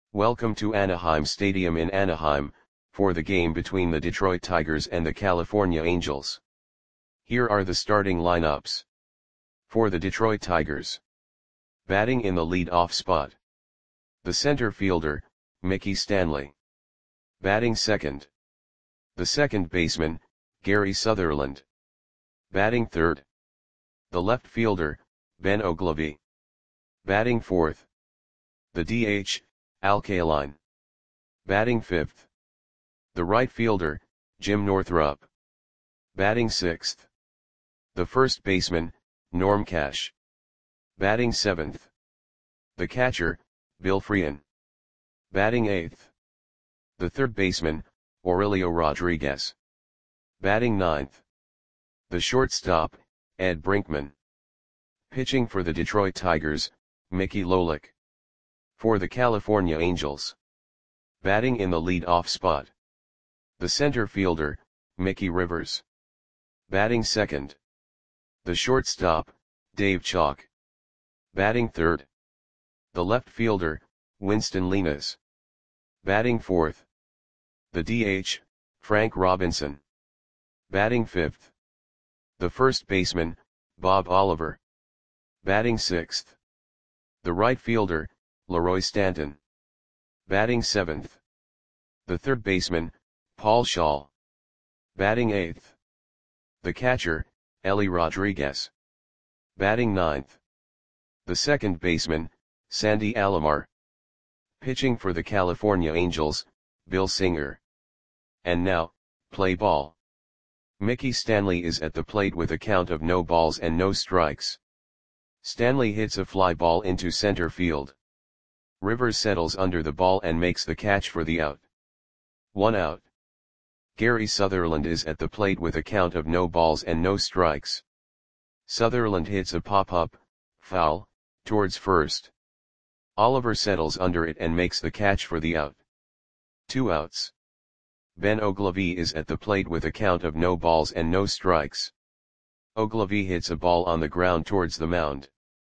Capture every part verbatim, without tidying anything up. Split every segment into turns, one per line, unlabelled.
Welcome to Anaheim Stadium in Anaheim, for the game between the Detroit Tigers and the California Angels. Here are the starting lineups. For the Detroit Tigers. Batting in the lead-off spot. The center fielder, Mickey Stanley. Batting second. The second baseman, Gary Sutherland. Batting third. The left fielder, Ben Oglivie. Batting fourth. The D H, Al Kaline. Batting fifth. The right fielder, Jim Northrup. Batting sixth. The first baseman, Norm Cash. Batting seventh. The catcher, Bill Frein. Batting eighth. The third baseman, Aurelio Rodriguez. Batting ninth. The shortstop, Ed Brinkman. Pitching for the Detroit Tigers, Mickey Lolich. For the California Angels. Batting in the lead-off spot. The center fielder, Mickey Rivers. Batting second. The shortstop, Dave Chalk. Batting third. The left fielder, Winston Linares. Batting fourth. The D H, Frank Robinson. Batting fifth. The first baseman, Bob Oliver. Batting sixth. The right fielder, Leroy Stanton. Batting seventh. The third baseman, Paul Schaal. Batting eighth. The catcher, Ellie Rodriguez. Batting ninth. The second baseman, Sandy Alomar. Pitching for the California Angels, Bill Singer. And now, play ball. Mickey Stanley is at the plate with a count of no balls and no strikes. Stanley hits a fly ball into center field. Rivers settles under the ball and makes the catch for the out. One out. Gary Sutherland is at the plate with a count of no balls and no strikes. Sutherland hits a pop-up, foul, towards first. Oliver settles under it and makes the catch for the out. Two outs. Ben Oglivie is at the plate with a count of no balls and no strikes. Oglivie hits a ball on the ground towards the mound.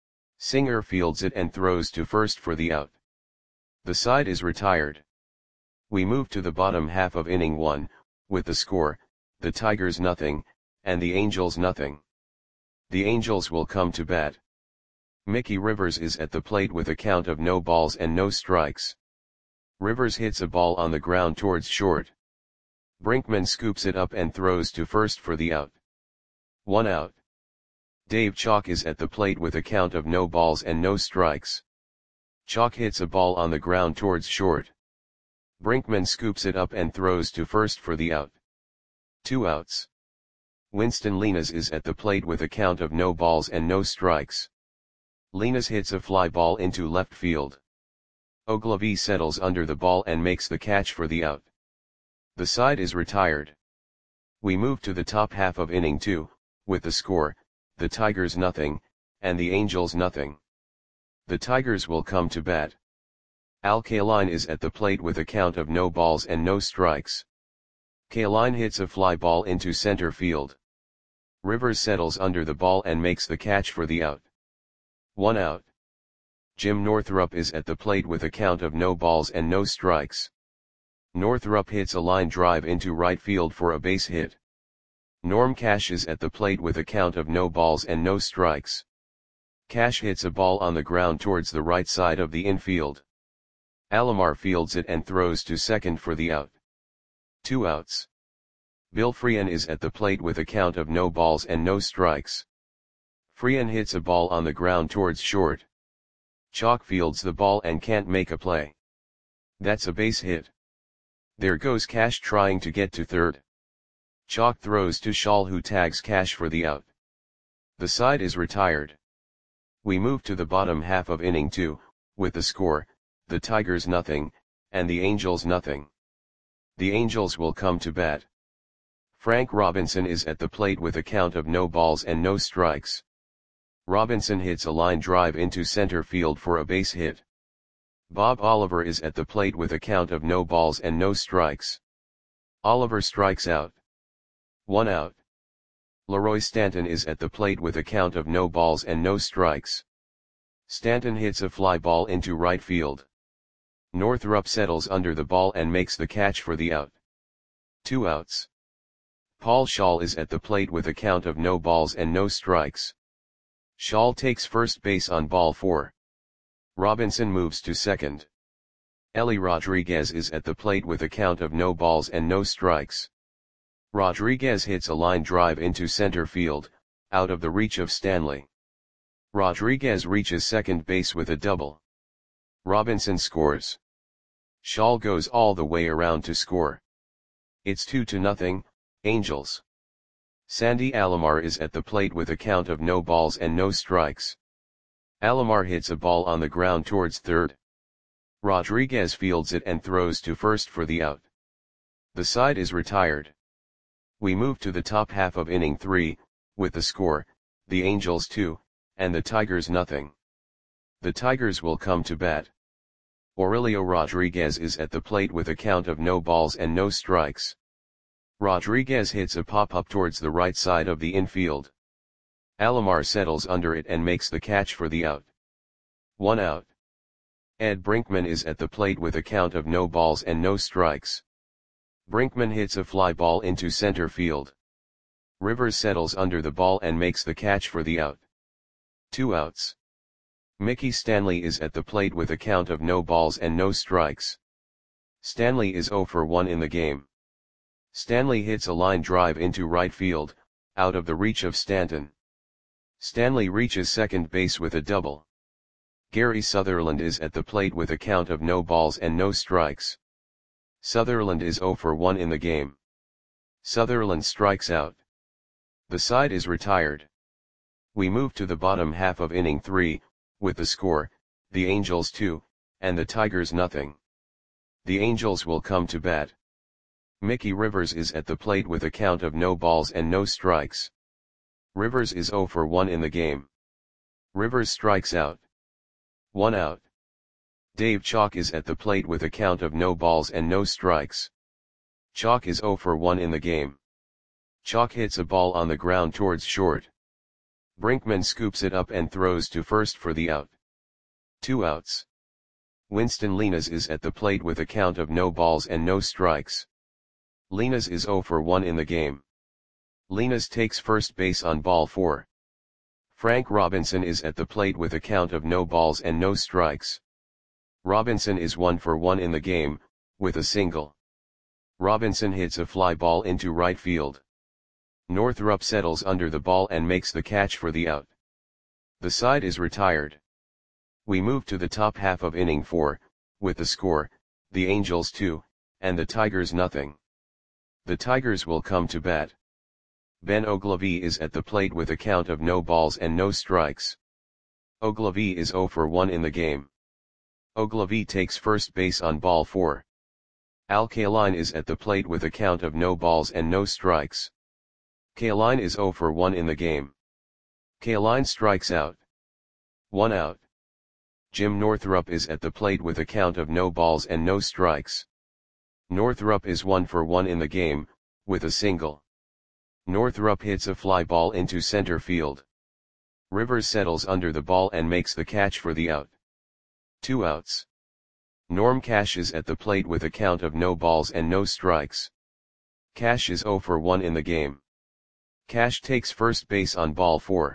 Singer fields it and throws to first for the out. The side is retired. We move to the bottom half of inning one, with the score, the Tigers nothing, and the Angels nothing. The Angels will come to bat. Mickey Rivers is at the plate with a count of no balls and no strikes. Rivers hits a ball on the ground towards short. Brinkman scoops it up and throws to first for the out. One out. Dave Chalk is at the plate with a count of no balls and no strikes. Chalk hits a ball on the ground towards short. Brinkman scoops it up and throws to first for the out. Two outs. Winston Linares is at the plate with a count of no balls and no strikes. Linares hits a fly ball into left field. Oglivie settles under the ball and makes the catch for the out. The side is retired. We move to the top half of inning two, with the score, the Tigers nothing, and the Angels nothing. The Tigers will come to bat. Al Kaline is at the plate with a count of no balls and no strikes. Kaline hits a fly ball into center field. Rivers settles under the ball and makes the catch for the out. One out. Jim Northrup is at the plate with a count of no balls and no strikes. Northrup hits a line drive into right field for a base hit. Norm Cash is at the plate with a count of no balls and no strikes. Cash hits a ball on the ground towards the right side of the infield. Alomar fields it and throws to second for the out. Two outs. Bill Frein is at the plate with a count of no balls and no strikes. Frein hits a ball on the ground towards short. Chalk fields the ball and can't make a play. That's a base hit. There goes Cash trying to get to third. Chalk throws to Schaal who tags Cash for the out. The side is retired. We move to the bottom half of inning two, with the score, the Tigers nothing, and the Angels nothing. The Angels will come to bat. Frank Robinson is at the plate with a count of no balls and no strikes. Robinson hits a line drive into center field for a base hit. Bob Oliver is at the plate with a count of no balls and no strikes. Oliver strikes out. One out. Leroy Stanton is at the plate with a count of no balls and no strikes. Stanton hits a fly ball into right field. Northrup settles under the ball and makes the catch for the out. Two outs. Paul Schall is at the plate with a count of no balls and no strikes. Schall takes first base on ball four. Robinson moves to second. Ellie Rodriguez is at the plate with a count of no balls and no strikes. Rodriguez hits a line drive into center field, out of the reach of Stanley. Rodriguez reaches second base with a double. Robinson scores. Schall goes all the way around to score. It's two to nothing, Angels. Sandy Alomar is at the plate with a count of no balls and no strikes. Alomar hits a ball on the ground towards third. Rodriguez fields it and throws to first for the out. The side is retired. We move to the top half of inning three, with the score, the Angels two, and the Tigers nothing. The Tigers will come to bat. Aurelio Rodriguez is at the plate with a count of no balls and no strikes. Rodriguez hits a pop-up towards the right side of the infield. Alomar settles under it and makes the catch for the out. One out. Ed Brinkman is at the plate with a count of no balls and no strikes. Brinkman hits a fly ball into center field. Rivers settles under the ball and makes the catch for the out. Two outs. Mickey Stanley is at the plate with a count of no balls and no strikes. Stanley is zero for one in the game. Stanley hits a line drive into right field, out of the reach of Stanton. Stanley reaches second base with a double. Gary Sutherland is at the plate with a count of no balls and no strikes. Sutherland is zero for one in the game. Sutherland strikes out. The side is retired. We move to the bottom half of inning three, with the score, the Angels two, and the Tigers nothing. The Angels will come to bat. Mickey Rivers is at the plate with a count of no balls and no strikes. Rivers is zero for one in the game. Rivers strikes out. One out. Dave Chalk is at the plate with a count of no balls and no strikes. Chalk is zero for one in the game. Chalk hits a ball on the ground towards short. Brinkman scoops it up and throws to first for the out. Two outs. Winston Linares is at the plate with a count of no balls and no strikes. Linares is zero for one in the game. Linares takes first base on ball four. Frank Robinson is at the plate with a count of no balls and no strikes. Robinson is one for one in the game, with a single. Robinson hits a fly ball into right field. Northrup settles under the ball and makes the catch for the out. The side is retired. We move to the top half of inning four, with the score, the Angels two, and the Tigers nothing. The Tigers will come to bat. Ben Ogilvie is at the plate with a count of no balls and no strikes. Ogilvie is zero for one in the game. Ogilvie takes first base on ball four. Al Kaline is at the plate with a count of no balls and no strikes. Kaline is zero for one in the game. Kaline strikes out. One out. Jim Northrup is at the plate with a count of no balls and no strikes. Northrup is one for one in the game, with a single. Northrup hits a fly ball into center field. Rivers settles under the ball and makes the catch for the out. Two outs. Norm Cash is at the plate with a count of no balls and no strikes. Cash is zero for one in the game. Cash takes first base on ball four.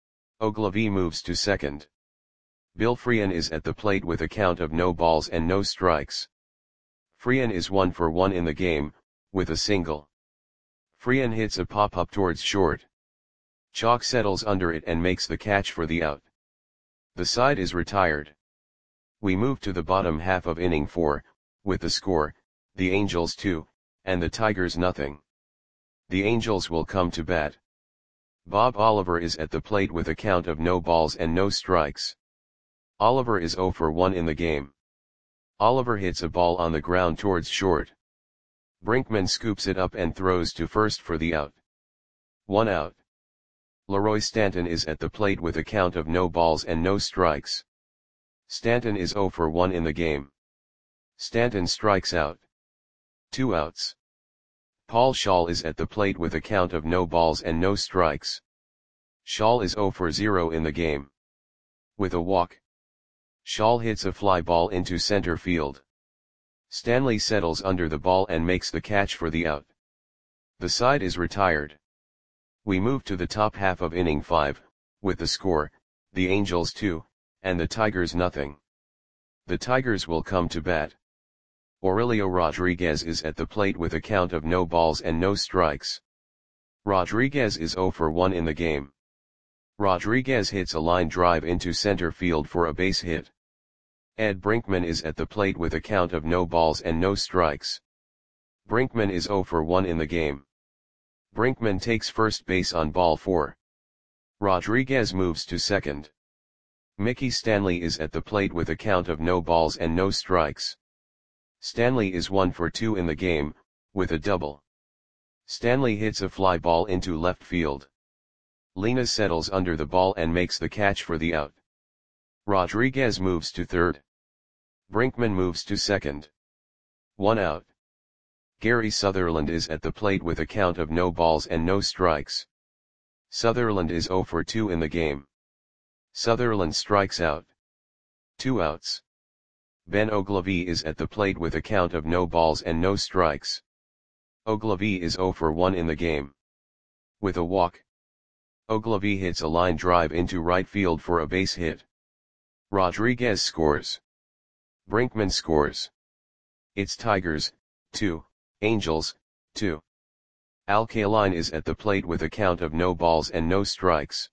Ogilvie moves to second. Bill Freehan is at the plate with a count of no balls and no strikes. Freehan is one for one in the game, with a single. Freehan hits a pop-up towards short. Chalk settles under it and makes the catch for the out. The side is retired. We move to the bottom half of inning four, with the score, the Angels two, and the Tigers nothing. The Angels will come to bat. Bob Oliver is at the plate with a count of no balls and no strikes. Oliver is zero for one in the game. Oliver hits a ball on the ground towards short. Brinkman scoops it up and throws to first for the out. One out. Leroy Stanton is at the plate with a count of no balls and no strikes. Stanton is zero for one in the game. Stanton strikes out. Two outs. Paul Schall is at the plate with a count of no balls and no strikes. Schall is zero for zero in the game. With a walk. Shaw hits a fly ball into center field. Stanley settles under the ball and makes the catch for the out. The side is retired. We move to the top half of inning five, with the score, the Angels two, and the Tigers nothing. The Tigers will come to bat. Aurelio Rodriguez is at the plate with a count of no balls and no strikes. Rodriguez is zero for one in the game. Rodriguez hits a line drive into center field for a base hit. Ed Brinkman is at the plate with a count of no balls and no strikes. Brinkman is zero for one in the game. Brinkman takes first base on ball four. Rodriguez moves to second. Mickey Stanley is at the plate with a count of no balls and no strikes. Stanley is one for two in the game, with a double. Stanley hits a fly ball into left field. Lina settles under the ball and makes the catch for the out. Rodriguez moves to third. Brinkman moves to second. One out. Gary Sutherland is at the plate with a count of no balls and no strikes. Sutherland is zero for two in the game. Sutherland strikes out. Two outs. Ben Ogilvie is at the plate with a count of no balls and no strikes. Ogilvie is zero for one in the game. With a walk. Ogilvie hits a line drive into right field for a base hit. Rodriguez scores. Brinkman scores. It's Tigers, two, Angels, two. Al Kaline is at the plate with a count of no balls and no strikes.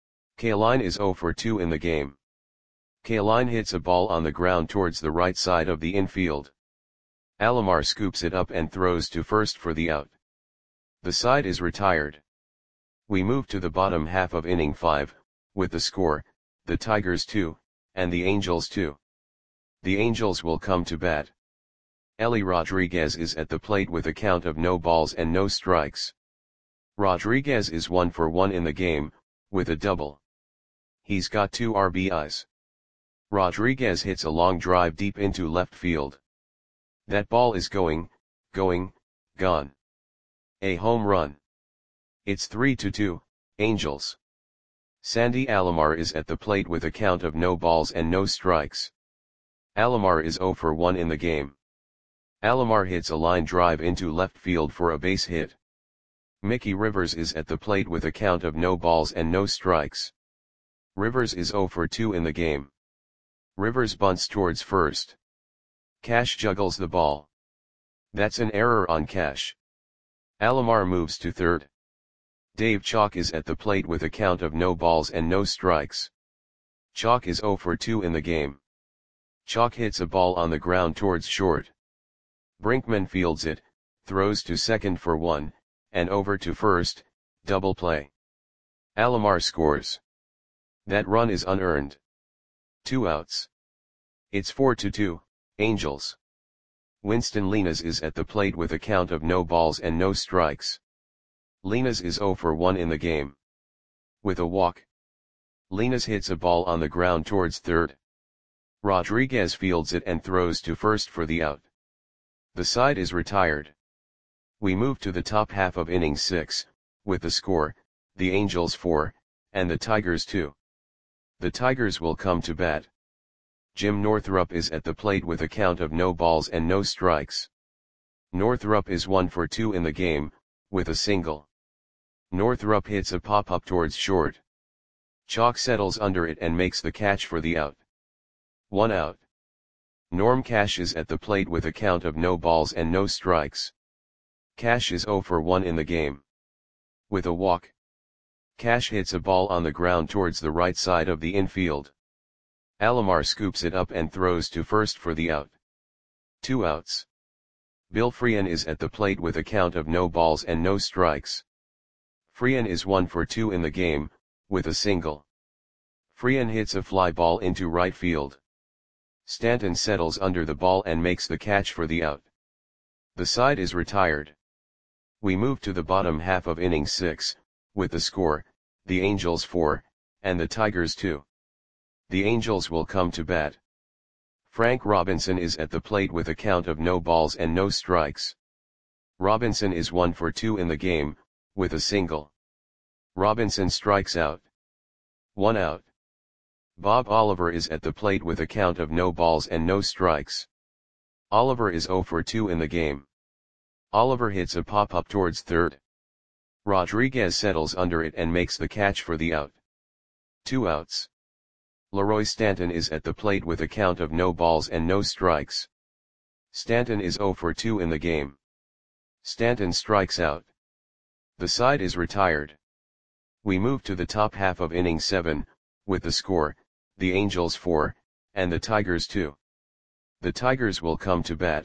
Kaline is zero for two in the game. Kaline hits a ball on the ground towards the right side of the infield. Alomar scoops it up and throws to first for the out. The side is retired. We move to the bottom half of inning five, with the score, the Tigers two, and the Angels two. The Angels will come to bat. Ellie Rodriguez is at the plate with a count of no balls and no strikes. Rodriguez is one for one in the game, with a double. He's got two R B Is. Rodriguez hits a long drive deep into left field. That ball is going, going, gone. A home run. It's three to two, Angels. Sandy Alomar is at the plate with a count of no balls and no strikes. Alomar is zero for one in the game. Alomar hits a line drive into left field for a base hit. Mickey Rivers is at the plate with a count of no balls and no strikes. Rivers is zero for two in the game. Rivers bunts towards first. Cash juggles the ball. That's an error on Cash. Alomar moves to third. Dave Chalk is at the plate with a count of no balls and no strikes. Chalk is zero for two in the game. Chalk hits a ball on the ground towards short. Brinkman fields it, throws to second for one, and over to first, double play. Alomar scores. That run is unearned. Two outs. It's four to two, Angels. Winston Linas is at the plate with a count of no balls and no strikes. Linas is zero for one in the game. With a walk. Linas hits a ball on the ground towards third. Rodriguez fields it and throws to first for the out. The side is retired. We move to the top half of inning six, with the score, the Angels four, and the Tigers two. The Tigers will come to bat. Jim Northrup is at the plate with a count of no balls and no strikes. Northrup is one for two in the game, with a single. Northrup hits a pop-up towards short. Chalk settles under it and makes the catch for the out. One out. Norm Cash is at the plate with a count of no balls and no strikes. Cash is zero for one in the game. With a walk. Cash hits a ball on the ground towards the right side of the infield. Alomar scoops it up and throws to first for the out. Two outs. Bill Freehan is at the plate with a count of no balls and no strikes. Freehan is one for two in the game, with a single. Freehan hits a fly ball into right field. Stanton settles under the ball and makes the catch for the out. The side is retired. We move to the bottom half of inning six, with the score, the Angels four, and the Tigers two. The Angels will come to bat. Frank Robinson is at the plate with a count of no balls and no strikes. Robinson is one for two in the game, with a single. Robinson strikes out. One out. Bob Oliver is at the plate with a count of no balls and no strikes. Oliver is zero for two in the game. Oliver hits a pop-up towards third. Rodriguez settles under it and makes the catch for the out. Two outs. Leroy Stanton is at the plate with a count of no balls and no strikes. Stanton is zero for two in the game. Stanton strikes out. The side is retired. We move to the top half of inning seven, with the score, the Angels four, and the Tigers two. The Tigers will come to bat.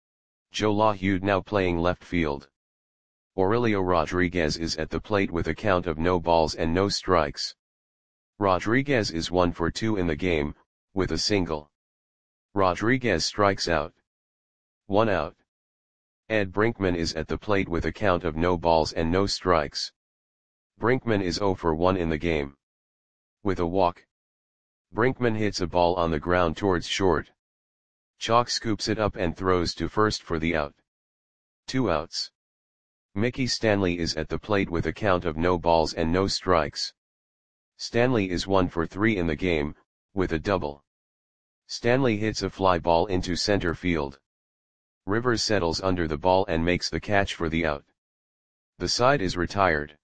Joe LaHude now playing left field. Aurelio Rodriguez is at the plate with a count of no balls and no strikes. Rodriguez is one for two in the game, with a single. Rodriguez strikes out. One out. Ed Brinkman is at the plate with a count of no balls and no strikes. Brinkman is zero for one in the game. With a walk. Brinkman hits a ball on the ground towards short. Chalk scoops it up and throws to first for the out. Two outs. Mickey Stanley is at the plate with a count of no balls and no strikes. Stanley is one for three in the game, with a double. Stanley hits a fly ball into center field. Rivers settles under the ball and makes the catch for the out. The side is retired.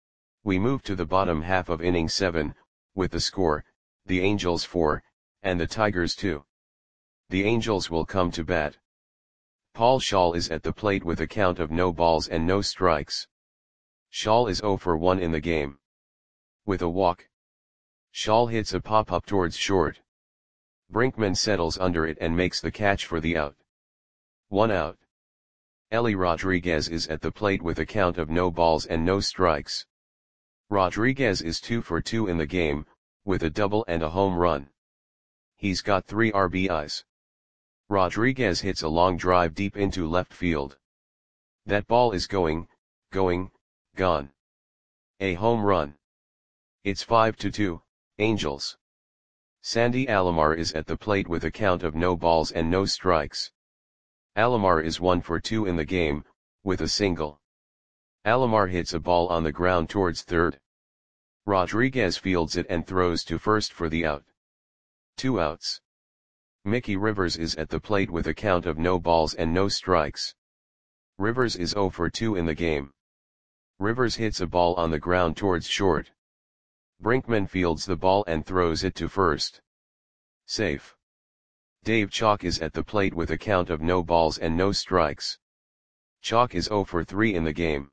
We move to the bottom half of inning seven, with the score, the Angels four, and the Tigers two. The Angels will come to bat. Paul Schaal is at the plate with a count of no balls and no strikes. Schaal is zero for one in the game. With a walk. Schaal hits a pop-up towards short. Brinkman settles under it and makes the catch for the out. One out. Ellie Rodriguez is at the plate with a count of no balls and no strikes. Rodriguez is two for two in the game, with a double and a home run. He's got three R B Is. Rodriguez hits a long drive deep into left field. That ball is going, going, gone. A home run. It's five to two, Angels. Sandy Alomar is at the plate with a count of no balls and no strikes. Alomar is one for two in the game, with a single. Alomar hits a ball on the ground towards third. Rodriguez fields it and throws to first for the out. Two outs. Mickey Rivers is at the plate with a count of no balls and no strikes. Rivers is zero for two in the game. Rivers hits a ball on the ground towards short. Brinkman fields the ball and throws it to first. Safe. Dave Chalk is at the plate with a count of no balls and no strikes. Chalk is zero for three in the game.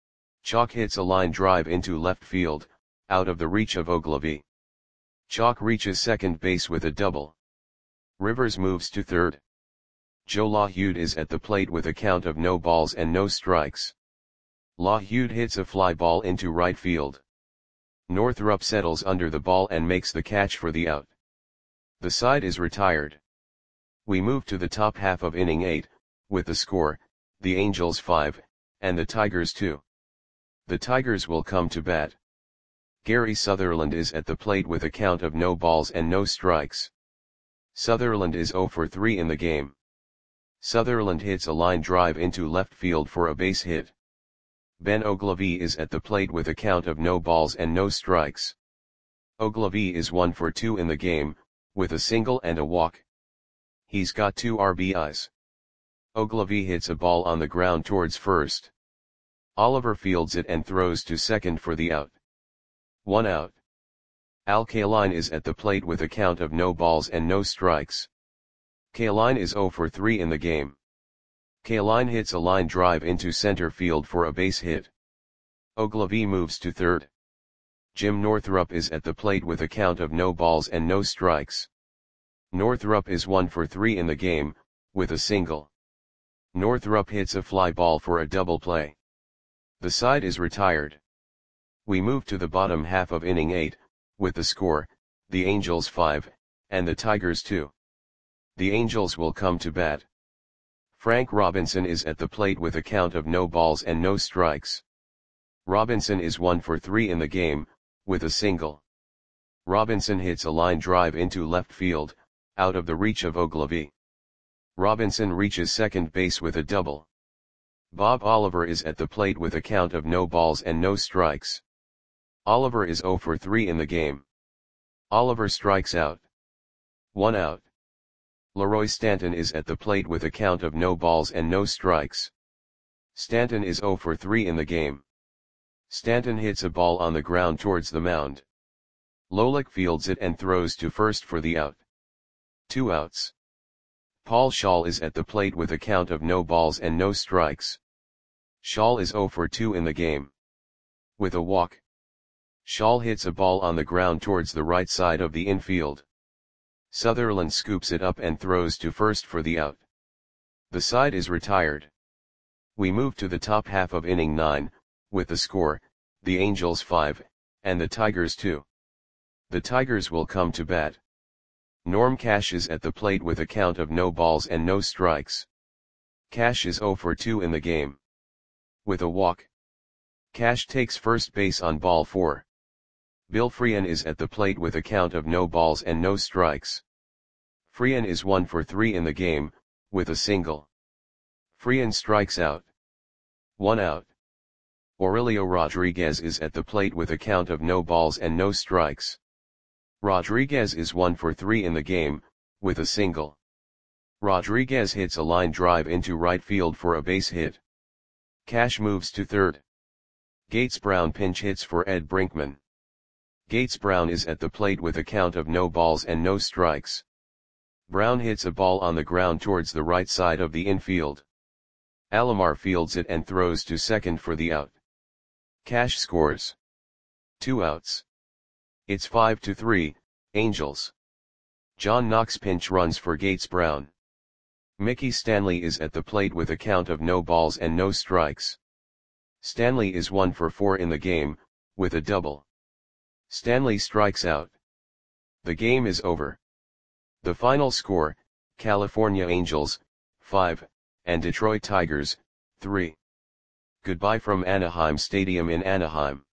Chalk hits a line drive into left field, out of the reach of Ogilvy. Chalk reaches second base with a double. Rivers moves to third. Joe LaHude is at the plate with a count of no balls and no strikes. LaHude hits a fly ball into right field. Northrup settles under the ball and makes the catch for the out. The side is retired. We move to the top half of inning eight, with the score, the Angels five, and the Tigers two. The Tigers will come to bat. Gary Sutherland is at the plate with a count of no balls and no strikes. Sutherland is zero for three in the game. Sutherland hits a line drive into left field for a base hit. Ben Ogilvy is at the plate with a count of no balls and no strikes. Ogilvy is one for two in the game, with a single and a walk. He's got two R B Is. Ogilvy hits a ball on the ground towards first. Oliver fields it and throws to second for the out. One out. Al Kaline is at the plate with a count of no balls and no strikes. Kaline is zero for three in the game. Kaline hits a line drive into center field for a base hit. Ogilvy moves to third. Jim Northrup is at the plate with a count of no balls and no strikes. Northrup is one for three in the game, with a single. Northrup hits a fly ball for a double play. The side is retired. We move to the bottom half of inning eight, with the score, the Angels five, and the Tigers two. The Angels will come to bat. Frank Robinson is at the plate with a count of no balls and no strikes. Robinson is one for three in the game, with a single. Robinson hits a line drive into left field, out of the reach of Ogilvy. Robinson reaches second base with a double. Bob Oliver is at the plate with a count of no balls and no strikes. Oliver is zero for three in the game. Oliver strikes out. One out. Leroy Stanton is at the plate with a count of no balls and no strikes. Stanton is zero for three in the game. Stanton hits a ball on the ground towards the mound. Lolick fields it and throws to first for the out. Two outs. Paul Schaal is at the plate with a count of no balls and no strikes. Schaal is zero for two in the game. With a walk. Schaal hits a ball on the ground towards the right side of the infield. Sutherland scoops it up and throws to first for the out. The side is retired. We move to the top half of inning nine, with the score, the Angels five, and the Tigers two. The Tigers will come to bat. Norm Cash is at the plate with a count of no balls and no strikes. Cash is zero for two in the game. With a walk. Cash takes first base on ball four. Bill Freehan is at the plate with a count of no balls and no strikes. Freehan is one for three in the game, with a single. Freehan strikes out. One out. Aurelio Rodriguez is at the plate with a count of no balls and no strikes. Rodriguez is one for three in the game, with a single. Rodriguez hits a line drive into right field for a base hit. Cash moves to third. Gates Brown pinch hits for Ed Brinkman. Gates Brown is at the plate with a count of no balls and no strikes. Brown hits a ball on the ground towards the right side of the infield. Alomar fields it and throws to second for the out. Cash scores. Two outs. It's five to three, Angels. John Knox pinch runs for Gates Brown. Mickey Stanley is at the plate with a count of no balls and no strikes. Stanley is one for four in the game, with a double. Stanley strikes out. The game is over. The final score, California Angels, five, and Detroit Tigers, three. Goodbye from Anaheim Stadium in Anaheim.